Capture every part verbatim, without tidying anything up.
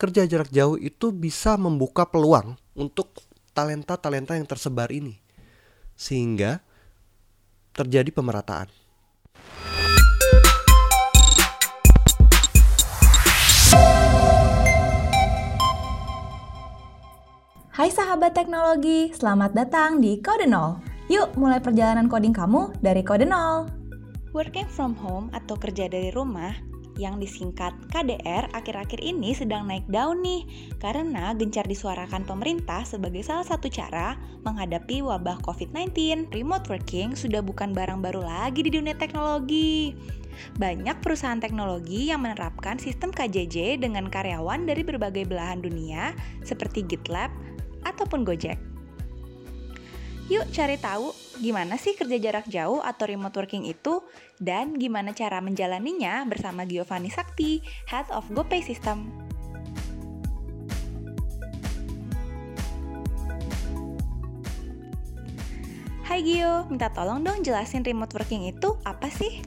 kerja jarak jauh itu bisa membuka peluang untuk talenta-talenta yang tersebar ini, sehingga terjadi pemerataan. Hai sahabat teknologi, selamat datang di Kode Nol. Yuk mulai perjalanan coding kamu dari Kode Nol. Working from home atau kerja dari rumah yang disingkat K D R akhir-akhir ini sedang naik daun nih, karena gencar disuarakan pemerintah sebagai salah satu cara menghadapi wabah covid sembilan belas. Remote working sudah bukan barang baru lagi di dunia teknologi. Banyak perusahaan teknologi yang menerapkan sistem K J J dengan karyawan dari berbagai belahan dunia seperti GitLab ataupun Gojek. Yuk cari tahu gimana sih kerja jarak jauh atau remote working itu dan gimana cara menjalaninya bersama Giovanni Sakti, Head of GoPay System. Hai Gio, minta tolong dong jelasin remote working itu apa sih?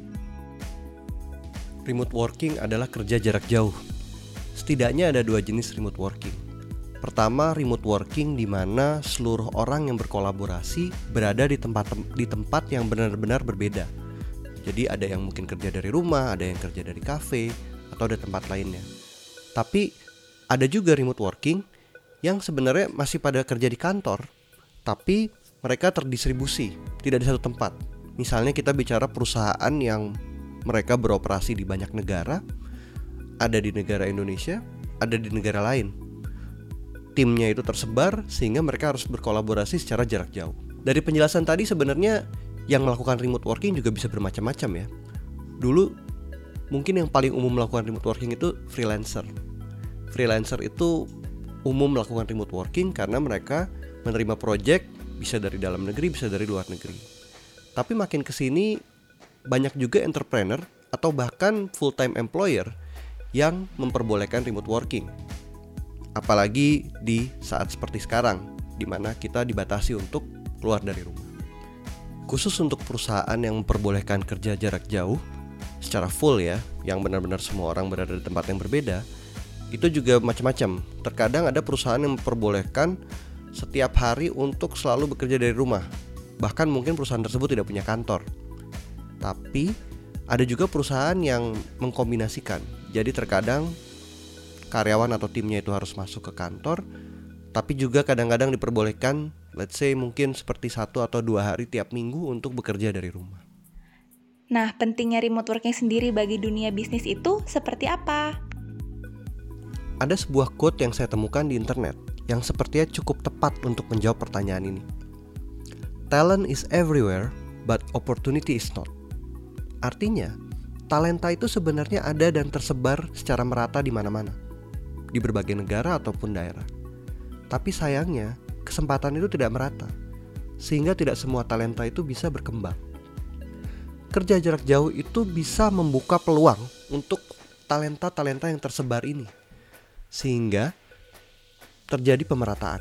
Remote working adalah kerja jarak jauh. Setidaknya ada dua jenis remote working. Pertama, remote working di mana seluruh orang yang berkolaborasi berada di tempat di tempat yang benar-benar berbeda. Jadi ada yang mungkin kerja dari rumah, ada yang kerja dari kafe, atau ada tempat lainnya. Tapi ada juga remote working yang sebenarnya masih pada kerja di kantor, tapi mereka terdistribusi, tidak di satu tempat. Misalnya kita bicara perusahaan yang mereka beroperasi di banyak negara, ada di negara Indonesia, ada di negara lain. Timnya itu tersebar sehingga mereka harus berkolaborasi secara jarak jauh. Dari penjelasan tadi sebenarnya yang melakukan remote working juga bisa bermacam-macam ya. Dulu mungkin yang paling umum melakukan remote working itu freelancer. Freelancer itu umum melakukan remote working karena mereka menerima project bisa dari dalam negeri, bisa dari luar negeri. Tapi makin kesini banyak juga entrepreneur atau bahkan full-time employer yang memperbolehkan remote working. Apalagi di saat seperti sekarang, di mana kita dibatasi untuk keluar dari rumah. Khusus untuk perusahaan yang memperbolehkan kerja jarak jauh secara full ya, yang benar-benar semua orang berada di tempat yang berbeda, itu juga macam-macam. Terkadang ada perusahaan yang memperbolehkan setiap hari untuk selalu bekerja dari rumah. Bahkan mungkin perusahaan tersebut tidak punya kantor. Tapi ada juga perusahaan yang mengkombinasikan. Jadi terkadang karyawan atau timnya itu harus masuk ke kantor, tapi juga kadang-kadang diperbolehkan, let's say mungkin seperti satu atau dua hari tiap minggu untuk bekerja dari rumah. Nah, pentingnya remote working sendiri bagi dunia bisnis itu seperti apa? Ada sebuah quote yang saya temukan di internet yang sepertinya cukup tepat untuk menjawab pertanyaan ini. Talent is everywhere, but opportunity is not. Artinya, talenta itu sebenarnya ada dan tersebar secara merata di mana-mana, di berbagai negara ataupun daerah. Tapi sayangnya, kesempatan itu tidak merata, sehingga tidak semua talenta itu bisa berkembang. Kerja jarak jauh itu bisa membuka peluang untuk talenta-talenta yang tersebar ini, sehingga terjadi pemerataan.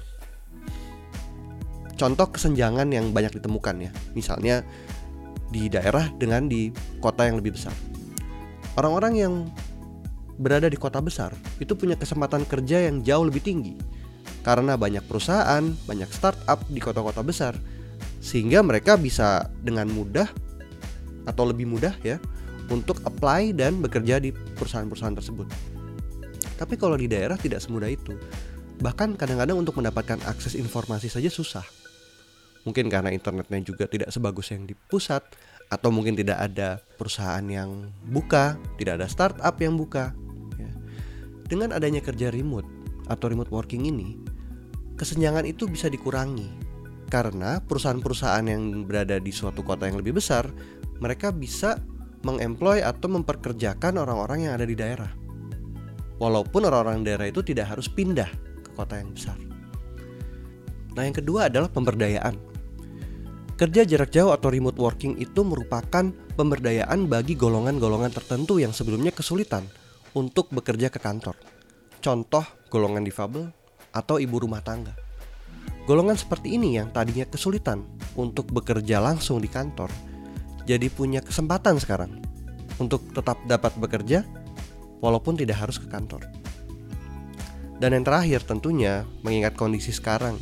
Contoh kesenjangan yang banyak ditemukan ya, misalnya di daerah dengan di kota yang lebih besar. Orang-orang yang berada di kota besar itu punya kesempatan kerja yang jauh lebih tinggi karena banyak perusahaan, banyak startup di kota-kota besar, sehingga mereka bisa dengan mudah atau lebih mudah ya untuk apply dan bekerja di perusahaan-perusahaan tersebut. Tapi kalau di daerah tidak semudah itu. Bahkan kadang-kadang untuk mendapatkan akses informasi saja susah. Mungkin karena internetnya juga tidak sebagus yang di pusat, atau mungkin tidak ada perusahaan yang buka, tidak ada startup yang buka. Dengan adanya kerja remote atau remote working ini, kesenjangan itu bisa dikurangi karena perusahaan-perusahaan yang berada di suatu kota yang lebih besar, mereka bisa mengemploy atau memperkerjakan orang-orang yang ada di daerah. Walaupun orang-orang daerah itu tidak harus pindah ke kota yang besar. Nah, yang kedua adalah pemberdayaan. Kerja jarak jauh atau remote working itu merupakan pemberdayaan bagi golongan-golongan tertentu yang sebelumnya kesulitan untuk bekerja ke kantor. Contoh golongan difabel atau ibu rumah tangga. Golongan seperti ini yang tadinya kesulitan untuk bekerja langsung di kantor, jadi punya kesempatan sekarang untuk tetap dapat bekerja walaupun tidak harus ke kantor. Dan yang terakhir tentunya mengingat kondisi sekarang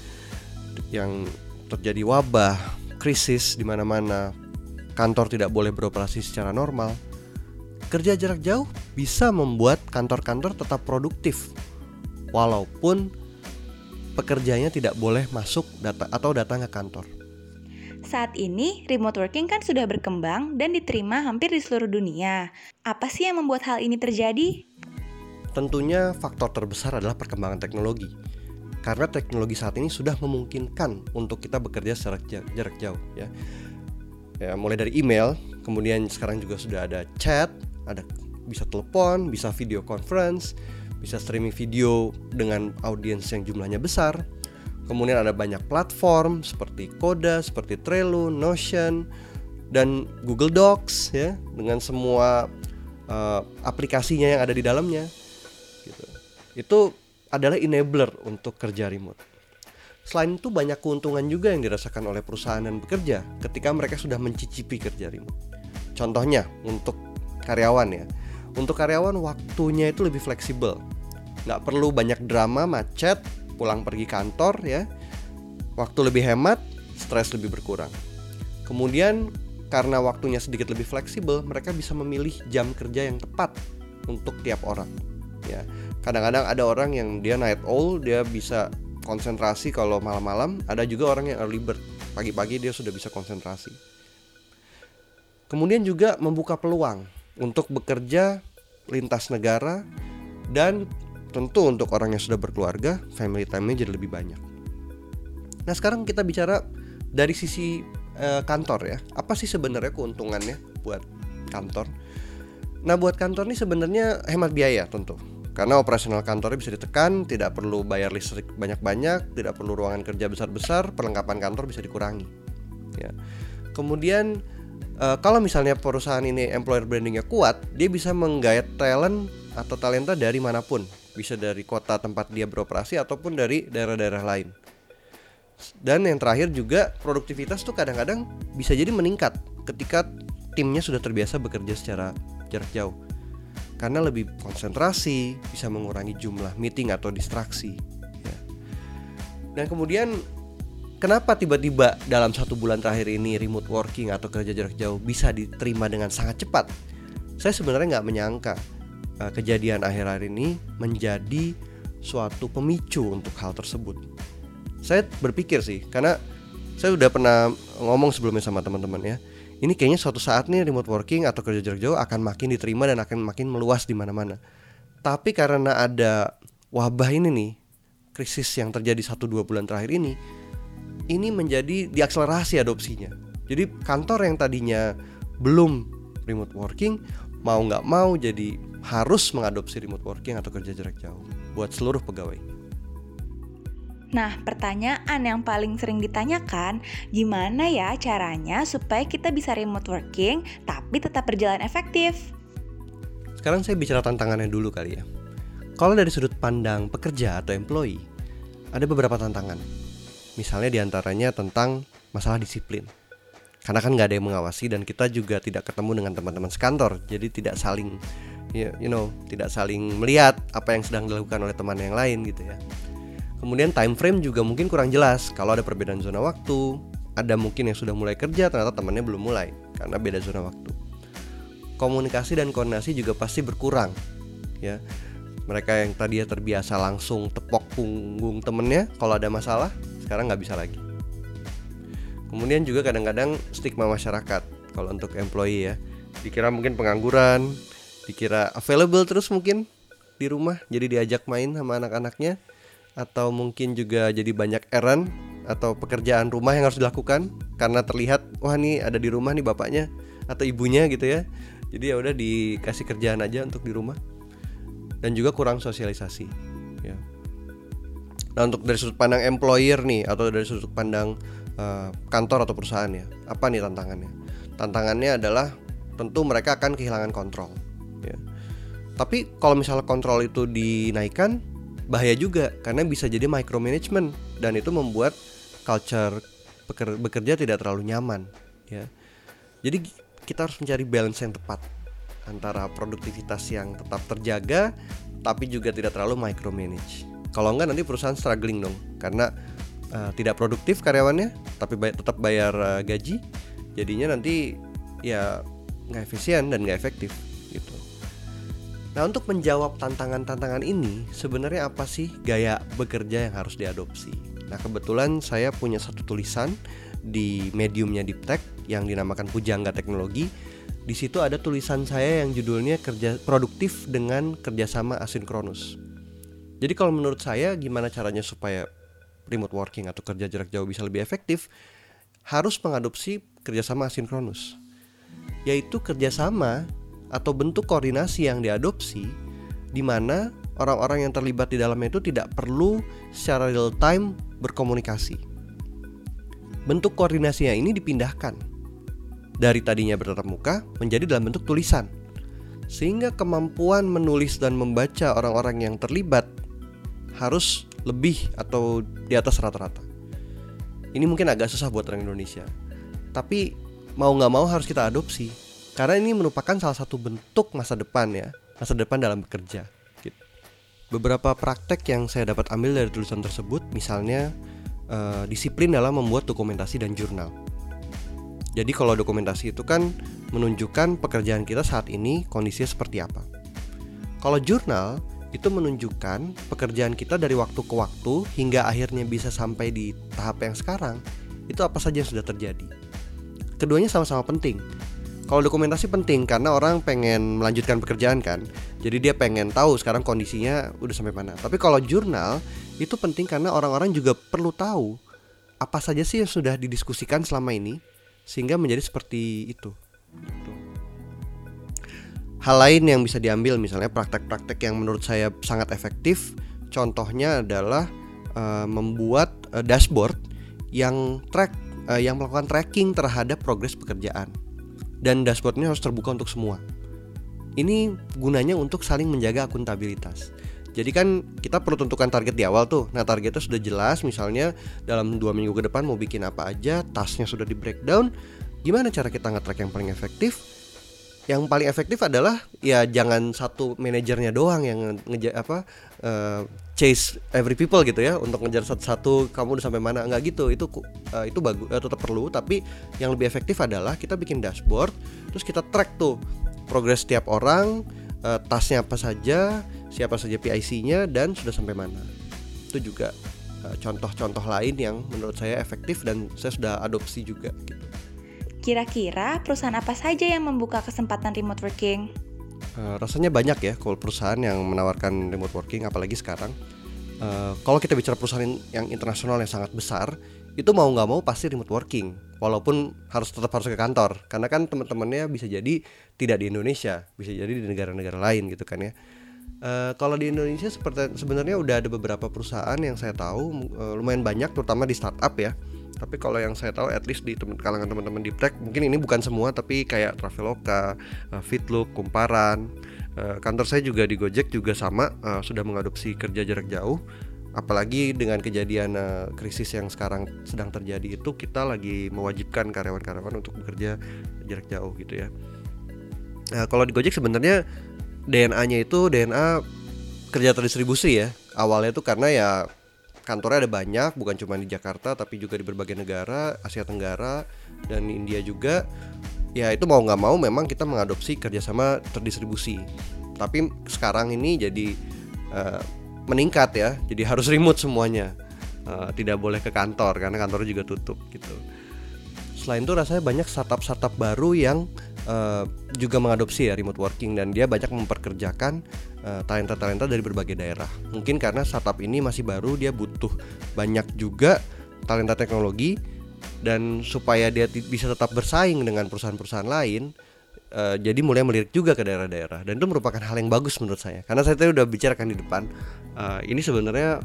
yang terjadi wabah, krisis di mana-mana, kantor tidak boleh beroperasi secara normal. Kerja jarak jauh bisa membuat kantor-kantor tetap produktif walaupun pekerjanya tidak boleh masuk data atau datang ke kantor. Saat ini, remote working kan sudah berkembang dan diterima hampir di seluruh dunia. Apa sih yang membuat hal ini terjadi? Tentunya faktor terbesar adalah perkembangan teknologi. Karena teknologi saat ini sudah memungkinkan untuk kita bekerja secara jarak jauh ya. Ya, mulai dari email, kemudian sekarang juga sudah ada chat, ada bisa telepon, bisa video conference, bisa streaming video dengan audiens yang jumlahnya besar. Kemudian ada banyak platform seperti Koda, seperti Trello, Notion, dan Google Docs ya, dengan semua uh, aplikasinya yang ada di dalamnya. Gitu. Itu adalah enabler untuk kerja remote. Selain itu banyak keuntungan juga yang dirasakan oleh perusahaan dan pekerja ketika mereka sudah mencicipi kerja remote. Contohnya untuk karyawan ya. Untuk karyawan waktunya itu lebih fleksibel. Nggak perlu banyak drama, macet, pulang pergi kantor ya. Waktu lebih hemat, stres lebih berkurang. Kemudian karena waktunya sedikit lebih fleksibel, mereka bisa memilih jam kerja yang tepat untuk tiap orang. Ya, kadang-kadang ada orang yang dia night owl, dia bisa konsentrasi kalau malam-malam. Ada juga orang yang early bird, pagi-pagi dia sudah bisa konsentrasi. Kemudian juga membuka peluang untuk bekerja lintas negara, dan tentu untuk orang yang sudah berkeluarga, family time-nya jadi lebih banyak. Nah sekarang kita bicara dari sisi eh, kantor ya. Apa sih sebenarnya keuntungannya buat kantor? Nah buat kantor ini sebenarnya hemat biaya tentu. Karena operasional kantornya bisa ditekan, tidak perlu bayar listrik banyak-banyak, tidak perlu ruangan kerja besar-besar, perlengkapan kantor bisa dikurangi. Ya. Kemudian uh, kalau misalnya perusahaan ini employer brandingnya kuat, dia bisa menggait talent atau talenta dari manapun, bisa dari kota tempat dia beroperasi ataupun dari daerah-daerah lain. Dan yang terakhir juga produktivitas tuh kadang-kadang bisa jadi meningkat ketika timnya sudah terbiasa bekerja secara jarak jauh. Karena lebih konsentrasi, bisa mengurangi jumlah meeting atau distraksi ya. Dan kemudian kenapa tiba-tiba dalam satu bulan terakhir ini remote working atau kerja jarak jauh bisa diterima dengan sangat cepat? Saya sebenarnya nggak menyangka uh, kejadian akhir-akhir ini menjadi suatu pemicu untuk hal tersebut. Saya berpikir sih, karena saya udah pernah ngomong sebelumnya sama teman-teman ya, ini kayaknya suatu saat nih remote working atau kerja jarak jauh akan makin diterima dan akan makin meluas di mana-mana. Tapi karena ada wabah ini nih, krisis yang terjadi satu dua bulan terakhir ini, ini menjadi diakselerasi adopsinya. Jadi kantor yang tadinya belum remote working, mau nggak mau jadi harus mengadopsi remote working atau kerja jarak jauh buat seluruh pegawai. Nah, pertanyaan yang paling sering ditanyakan, gimana ya caranya supaya kita bisa remote working tapi tetap berjalan efektif? Sekarang saya bicara tantangannya dulu kali ya. Kalau dari sudut pandang pekerja atau employee, ada beberapa tantangan. Misalnya diantaranya tentang masalah disiplin. Karena kan gak ada yang mengawasi dan kita juga tidak ketemu dengan teman-teman sekantor. Jadi tidak saling, you know, tidak saling melihat apa yang sedang dilakukan oleh teman yang lain gitu ya. Kemudian time frame juga mungkin kurang jelas. Kalau ada perbedaan zona waktu, ada mungkin yang sudah mulai kerja ternyata temannya belum mulai karena beda zona waktu. Komunikasi dan koordinasi juga pasti berkurang ya. Mereka yang tadinya terbiasa langsung tepok punggung temennya kalau ada masalah, sekarang nggak bisa lagi. Kemudian juga kadang-kadang stigma masyarakat kalau untuk employee ya, dikira mungkin pengangguran, dikira available terus mungkin di rumah, jadi diajak main sama anak-anaknya. Atau mungkin juga jadi banyak errand atau pekerjaan rumah yang harus dilakukan karena terlihat wah nih ada di rumah nih bapaknya atau ibunya gitu ya. Jadi ya udah dikasih kerjaan aja untuk di rumah. Dan juga kurang sosialisasi ya. Nah untuk dari sudut pandang employer nih atau dari sudut pandang uh, kantor atau perusahaan ya, apa nih tantangannya? Tantangannya adalah tentu mereka akan kehilangan kontrol ya. Tapi kalau misalnya kontrol itu dinaikkan, bahaya juga karena bisa jadi micromanagement dan itu membuat culture beker- bekerja tidak terlalu nyaman ya. Jadi kita harus mencari balance yang tepat antara produktivitas yang tetap terjaga tapi juga tidak terlalu micromanage. Kalau enggak nanti perusahaan struggling dong, karena uh, tidak produktif karyawannya, tapi bay- tetap bayar uh, gaji, jadinya nanti ya nggak efisien dan nggak efektif gitu. Nah, untuk menjawab tantangan-tantangan ini, sebenarnya apa sih gaya bekerja yang harus diadopsi? Nah, kebetulan saya punya satu tulisan di mediumnya Deep Tech yang dinamakan Pujangga Teknologi. Di situ ada tulisan saya yang judulnya kerja produktif dengan kerjasama asinkronus. Jadi kalau menurut saya gimana caranya supaya remote working atau kerja jarak jauh bisa lebih efektif, harus mengadopsi kerjasama asinkronus, yaitu kerjasama atau bentuk koordinasi yang diadopsi di mana orang-orang yang terlibat di dalamnya itu tidak perlu secara real time berkomunikasi. Bentuk koordinasinya ini dipindahkan dari tadinya bertatap muka menjadi dalam bentuk tulisan, sehingga kemampuan menulis dan membaca orang-orang yang terlibat harus lebih atau di atas rata-rata. Ini mungkin agak susah buat orang Indonesia, tapi mau gak mau harus kita adopsi, karena ini merupakan salah satu bentuk masa depan ya, masa depan dalam bekerja gitu. Beberapa praktek yang saya dapat ambil dari tulisan tersebut, misalnya uh, disiplin dalam membuat dokumentasi dan jurnal. Jadi kalau dokumentasi itu kan menunjukkan pekerjaan kita saat ini kondisinya seperti apa. Kalau jurnal itu menunjukkan pekerjaan kita dari waktu ke waktu hingga akhirnya bisa sampai di tahap yang sekarang, itu apa saja yang sudah terjadi. Keduanya sama-sama penting. Kalau dokumentasi penting karena orang pengen melanjutkan pekerjaan kan, jadi dia pengen tahu sekarang kondisinya udah sampai mana. Tapi kalau jurnal itu penting karena orang-orang juga perlu tahu apa saja sih yang sudah didiskusikan selama ini, sehingga menjadi seperti itu. Hal lain yang bisa diambil misalnya praktek-praktek yang menurut saya sangat efektif, contohnya adalah uh, membuat uh, dashboard yang track, uh, yang melakukan tracking terhadap progres pekerjaan. Dan dashboardnya harus terbuka untuk semua. Ini gunanya untuk saling menjaga akuntabilitas. Jadi kan kita perlu tentukan target di awal tuh. Nah, targetnya sudah jelas, misalnya dalam dua minggu ke depan mau bikin apa aja, tasknya sudah di breakdown. Gimana cara kita nge-track yang paling efektif? Yang paling efektif adalah ya jangan satu manajernya doang yang ngejar apa uh, chase every people gitu ya, untuk ngejar satu-satu kamu udah sampai mana. Enggak gitu. Itu uh, itu bagus, uh, tetap perlu, tapi yang lebih efektif adalah kita bikin dashboard, terus kita track tuh progres setiap orang, uh, tasknya apa saja, siapa saja P I C-nya, dan sudah sampai mana. Itu juga uh, contoh-contoh lain yang menurut saya efektif dan saya sudah adopsi juga gitu. Kira-kira perusahaan apa saja yang membuka kesempatan remote working? Uh, rasanya banyak ya kalau perusahaan yang menawarkan remote working, apalagi sekarang. Uh, kalau kita bicara perusahaan yang internasional yang sangat besar, itu mau nggak mau pasti remote working, walaupun harus tetap harus ke kantor, karena kan teman-temannya bisa jadi tidak di Indonesia, bisa jadi di negara-negara lain gitu kan ya. Uh, kalau di Indonesia seperti sebenarnya udah ada beberapa perusahaan yang saya tahu uh, lumayan banyak, terutama di startup ya. Tapi kalau yang saya tahu, at least di temen, kalangan teman-teman Deep Tech, mungkin ini bukan semua, tapi kayak Traveloka, uh, Fitlook, Kumparan, uh, kantor saya juga di Gojek juga sama, uh, sudah mengadopsi kerja jarak jauh. Apalagi dengan kejadian uh, krisis yang sekarang sedang terjadi itu, kita lagi mewajibkan karyawan-karyawan untuk bekerja jarak jauh gitu ya. Uh, kalau di Gojek sebenarnya D N A-nya itu D N A kerja terdistribusi ya. Awalnya itu karena ya kantornya ada banyak, bukan cuma di Jakarta tapi juga di berbagai negara, Asia Tenggara dan India juga. Ya itu mau nggak mau memang kita mengadopsi kerjasama terdistribusi. Tapi sekarang ini jadi uh, meningkat ya, jadi harus remote semuanya, uh, tidak boleh ke kantor karena kantornya juga tutup gitu. Selain itu rasanya banyak startup-startup baru yang uh, juga mengadopsi ya remote working, dan dia banyak memperkerjakan uh, talenta-talenta dari berbagai daerah. Mungkin karena startup ini masih baru, dia butuh banyak juga talenta teknologi, dan supaya dia t- bisa tetap bersaing dengan perusahaan-perusahaan lain, uh, jadi mulai melirik juga ke daerah-daerah, dan itu merupakan hal yang bagus menurut saya. Karena saya tadi udah bicarakan di depan, uh, ini sebenarnya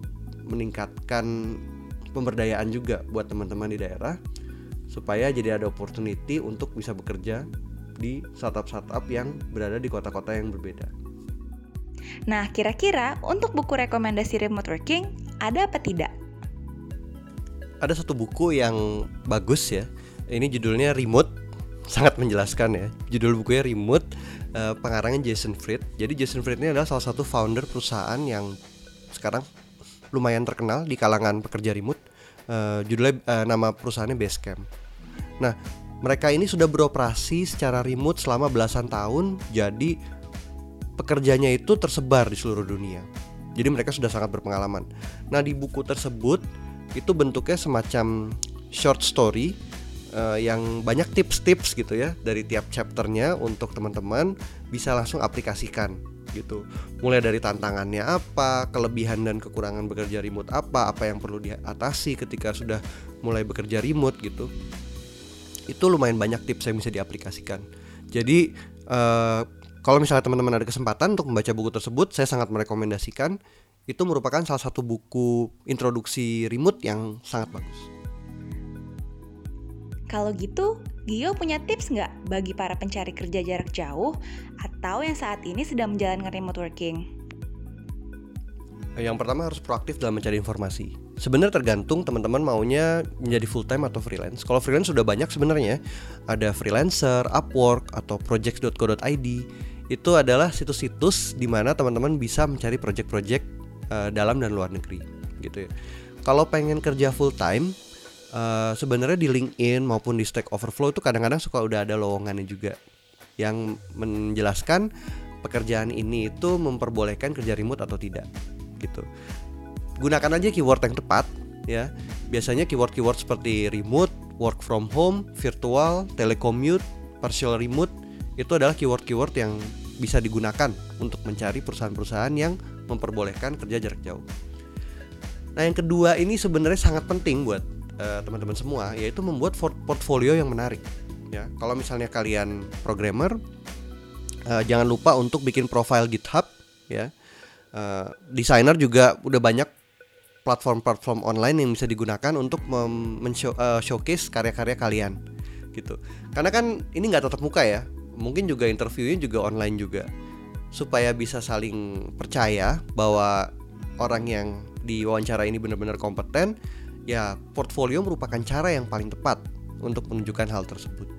meningkatkan pemberdayaan juga buat teman-teman di daerah, supaya jadi ada opportunity untuk bisa bekerja di startup-startup yang berada di kota-kota yang berbeda. Nah, kira-kira untuk buku rekomendasi remote working, ada apa tidak? Ada satu buku yang bagus ya. Ini judulnya Remote, sangat menjelaskan ya. Judul bukunya Remote, uh, pengarangnya Jason Fried. Jadi Jason Fried ini adalah salah satu founder perusahaan yang sekarang lumayan terkenal di kalangan pekerja remote. Uh, judulnya uh, nama perusahaannya Basecamp. Nah, mereka ini sudah beroperasi secara remote selama belasan tahun. Jadi pekerjanya itu tersebar di seluruh dunia. Jadi mereka sudah sangat berpengalaman. Nah, di buku tersebut itu bentuknya semacam short story uh, yang banyak tips-tips gitu ya dari tiap chapternya untuk teman-teman bisa langsung aplikasikan gitu. Mulai dari tantangannya apa, kelebihan dan kekurangan bekerja remote apa, apa yang perlu diatasi ketika sudah mulai bekerja remote gitu. Itu lumayan banyak tips yang bisa diaplikasikan. Jadi uh, kalau misalnya teman-teman ada kesempatan untuk membaca buku tersebut, saya sangat merekomendasikan. Itu merupakan salah satu buku introduksi remote yang sangat bagus. Kalau gitu, Gio punya tips nggak bagi para pencari kerja jarak jauh atau yang saat ini sedang menjalankan remote working? Yang pertama harus proaktif dalam mencari informasi. Sebenarnya tergantung teman-teman maunya menjadi full time atau freelance. Kalau freelance sudah banyak sebenarnya. Ada Freelancer, Upwork, atau projects dot co dot i d. Itu adalah situs-situs di mana teman-teman bisa mencari project-project uh, dalam dan luar negeri gitu ya. Kalau pengen kerja full time, Uh, sebenarnya di LinkedIn maupun di Stack Overflow itu kadang-kadang suka udah ada lowongannya juga yang menjelaskan pekerjaan ini itu memperbolehkan kerja remote atau tidak gitu. Gunakan aja keyword yang tepat ya. Biasanya keyword-keyword seperti remote, work from home, virtual, telecommute, partial remote itu adalah keyword-keyword yang bisa digunakan untuk mencari perusahaan-perusahaan yang memperbolehkan kerja jarak jauh. Nah, yang kedua ini sebenarnya sangat penting buat Uh, teman-teman semua, yaitu membuat portfolio yang menarik ya. Kalau misalnya kalian programmer, uh, jangan lupa untuk bikin profile GitHub ya. uh, Desainer juga udah banyak platform-platform online yang bisa digunakan untuk mem- men-show, uh, showcase karya-karya kalian gitu. Karena kan ini nggak tatap muka ya, mungkin juga interviewnya juga online juga, supaya bisa saling percaya bahwa orang yang diwawancara ini benar-benar kompeten. Ya, portfolio merupakan cara yang paling tepat untuk menunjukkan hal tersebut.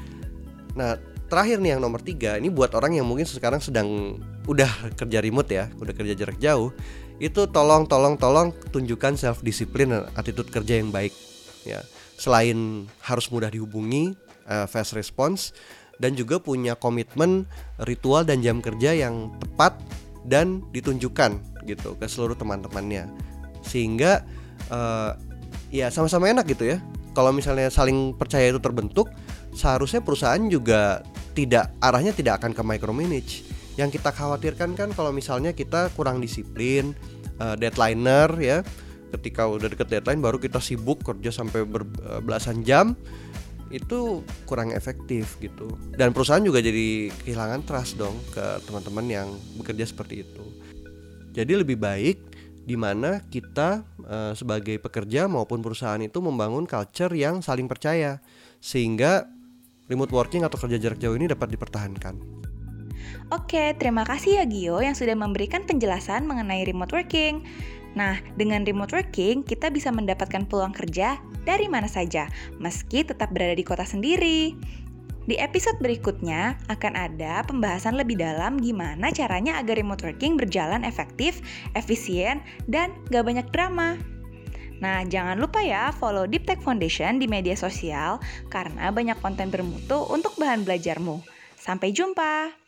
Nah, terakhir nih yang nomor tiga, ini buat orang yang mungkin sekarang sedang udah kerja remote ya, udah kerja jarak jauh, itu tolong, tolong, tolong tunjukkan self discipline dan attitude kerja yang baik. Ya, selain harus mudah dihubungi, uh, fast response, dan juga punya komitmen ritual dan jam kerja yang tepat dan ditunjukkan gitu ke seluruh teman-temannya, sehingga uh, ya sama-sama enak gitu ya. Kalau misalnya saling percaya itu terbentuk, seharusnya perusahaan juga tidak, arahnya tidak akan ke micromanage. Yang kita khawatirkan kan kalau misalnya kita kurang disiplin, uh, deadliner ya. Ketika udah deket deadline baru kita sibuk kerja sampai berbelasan jam, itu kurang efektif gitu. Dan perusahaan juga jadi kehilangan trust dong ke teman-teman yang bekerja seperti itu. Jadi lebih baik di mana kita uh, sebagai pekerja maupun perusahaan itu membangun culture yang saling percaya, sehingga remote working atau kerja jarak jauh ini dapat dipertahankan. Oke, terima kasih ya Gio yang sudah memberikan penjelasan mengenai remote working. Nah, dengan remote working kita bisa mendapatkan peluang kerja dari mana saja, meski tetap berada di kota sendiri. Di episode berikutnya akan ada pembahasan lebih dalam gimana caranya agar remote working berjalan efektif, efisien, dan gak banyak drama. Nah, jangan lupa ya follow Deep Tech Foundation di media sosial karena banyak konten bermutu untuk bahan belajarmu. Sampai jumpa!